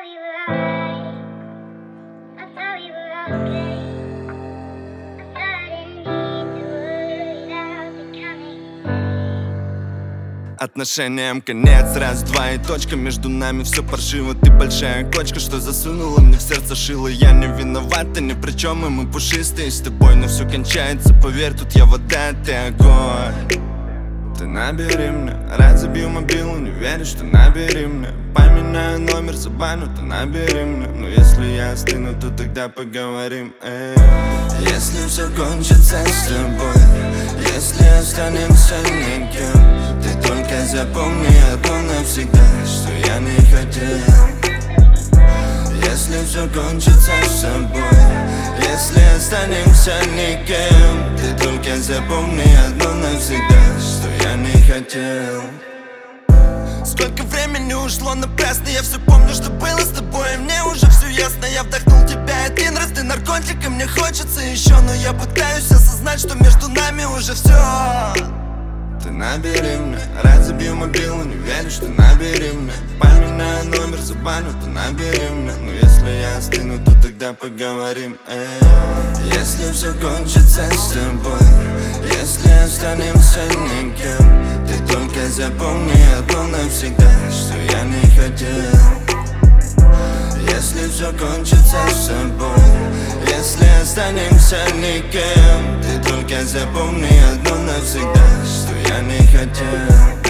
we were alright. I thought we were okay. I thought I didn't need to worry about becoming. Отношениям конец, раз, два и точка. Между нами все паршиво, ты большая кочка, что засунула мне в сердце шило. Я не виноват, ты ни при чем, и мы пушистые с тобой. Но все кончается, поверь, тут я вода, ты огонь. Ты набери мне, раз забью мобилу, не веришь, что набери мне. Поменяю номер, забаню, ты набери мне. Но если я остыну, то тогда поговорим, Если все кончится с тобой, если останемся никем, ты только запомни одно навсегда, что я не хотел. Если все кончится с собой, если останемся никем, ты только запомни одно навсегда, что я не хотел. Сколько времени ушло напрасно, я все помню, что было с тобой, и мне уже все ясно. Я вдохнул тебя один раз, ты наркотик, и мне хочется еще, но я пытаюсь осознать, что между нами уже все. Ты набери мне, раз забью мобилу, не веришь, что набери мне. Поменяю номер, забаню, ты набери мне. Но если я остыну, то тогда поговорим, Если все кончится с тобой, если останемся никем, ты только запомни одно навсегда, что я не хотел. Если все кончится с собой, если останемся никем, ты только запомни одно навсегда, что я не хотел.